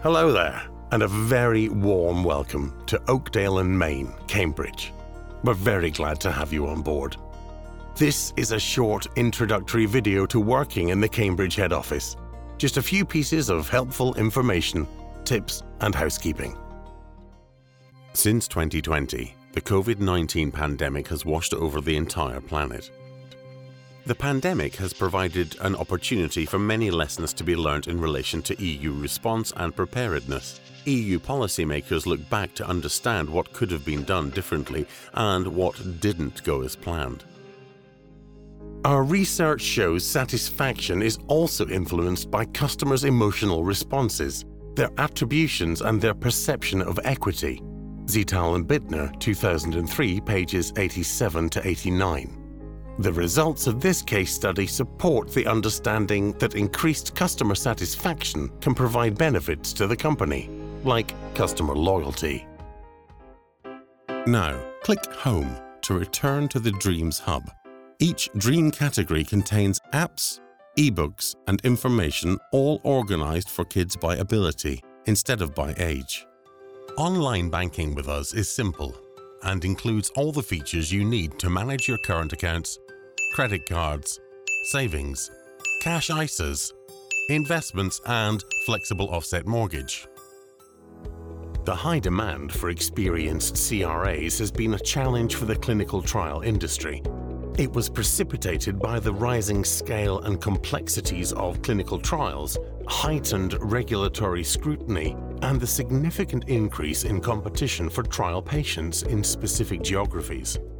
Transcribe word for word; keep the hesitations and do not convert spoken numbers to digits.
Hello there, and a very warm welcome to Oakdale and Main, Cambridge. We're very glad to have you on board. This is a short introductory video to working in the Cambridge head office. Just a few pieces of helpful information, tips, and housekeeping. Since twenty twenty, the COVID nineteen pandemic has washed over the entire planet. The pandemic has provided an opportunity for many lessons to be learnt in relation to E U response and preparedness. E U policymakers look back to understand what could have been done differently and what didn't go as planned. Our research shows satisfaction is also influenced by customers' emotional responses, their attributions and their perception of equity. Zital and Bittner, two thousand three, pages eighty-seven to eighty-nine. The results of this case study support the understanding that increased customer satisfaction can provide benefits to the company, like customer loyalty. Now, click Home to return to the Dreams Hub. Each Dream category contains apps, ebooks, and information all organized for kids by ability instead of by age. Online banking with us is simple and includes all the features you need to manage your current accounts, credit cards, savings, cash I S As, investments, and flexible offset mortgage. The high demand for experienced C R As has been a challenge for the clinical trial industry. It was precipitated by the rising scale and complexities of clinical trials, heightened regulatory scrutiny, and the significant increase in competition for trial patients in specific geographies.